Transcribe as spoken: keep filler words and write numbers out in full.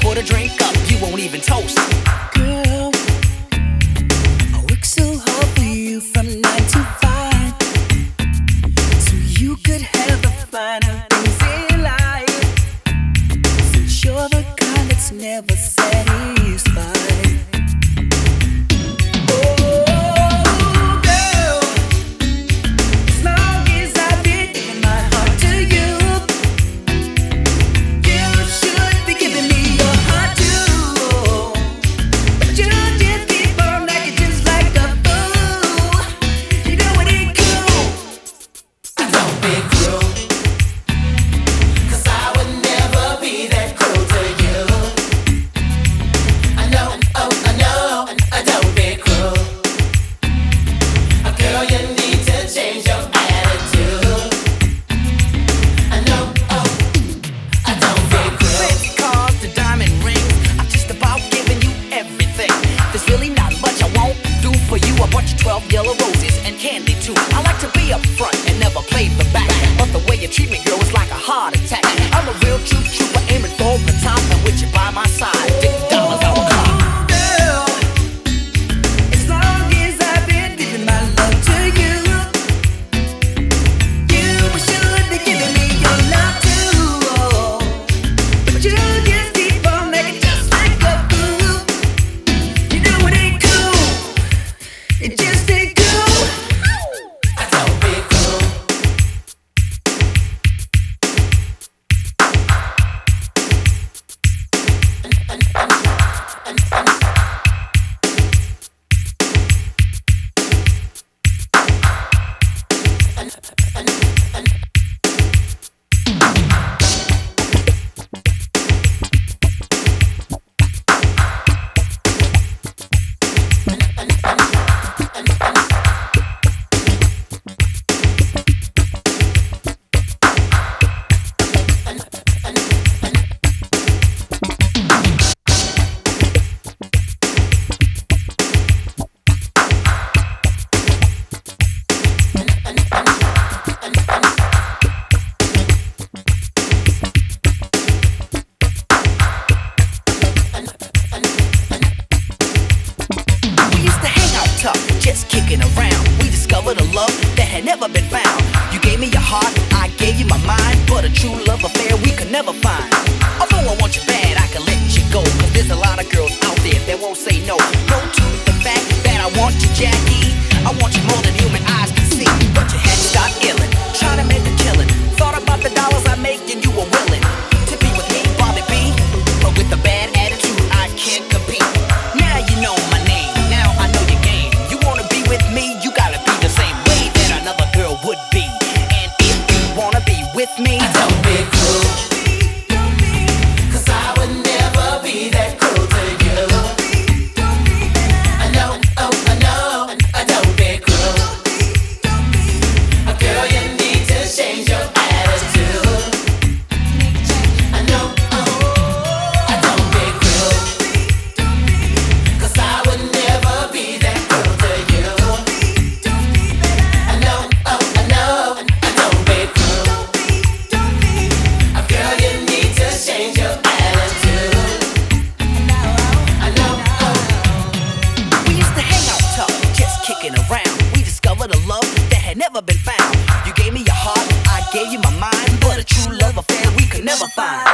pour the drink up, you won't even toast. Girl, I work so hard for you from nine to five, so you could have the finer things in life. Since you're the kind that's never satisfied. twelve yellow roses and candy too. I like to be up front and never play the back, but the way you treat me, girl, is like a heart attack. I'm a real true trooper aiming for the top, and with you by my side, fifty dollars I will come. Girl, as long as I've been giving my love to you, you should be giving me your love too. But you just keep on making just like a fool. You know it ain't cool. It just ain't cool. I don't be cool. Just kicking around, we discovered a love that had never been found. You gave me your heart, I gave you my mind, but a true love affair we could never find. Although I want you bad, I can let you go, cause there's a lot of girls out there that won't say no. No to the fact that I want you, Jackie. I want you more than human eyes can see, but you had to stop illin', trying to make a killin'. Thought about the dollars I make and you were willing to be with me, Bobby B, but with a bad attitude I can't compete. Now you know my name, now I know your game. You wanna be with me, you gotta be the same way that another girl would be. And if you wanna be with me, don't be cruel, cause I would never be that cruel to you. I know, oh, I know, I don't be cruel. Girl, you need to change your attitude. I know, oh, I don't be cruel, cause I would never be that cruel to you. I know, oh, I know, I don't be cruel. Girl, you need to change your attitude. I know, oh. We used to hang out tough, just kicking around. We discovered a love that had never been found. You gave me your heart, I gave you my mind, but a true love affair we could never find.